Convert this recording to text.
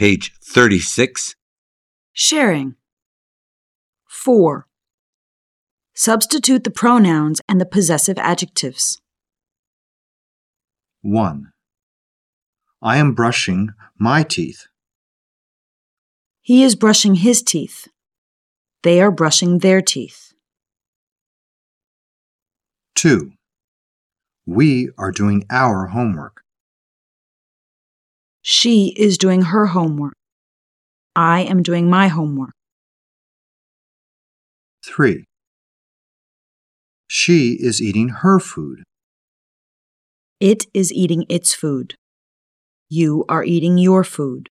Page 36. Sharing. 4. Substitute the pronouns and the possessive adjectives. 1. I am brushing my teeth. He is brushing his teeth. They are brushing their teeth. 2. We are doing our homework. She is doing her homework. I am doing my homework. 3. She is eating her food. It is eating its food. You are eating your food.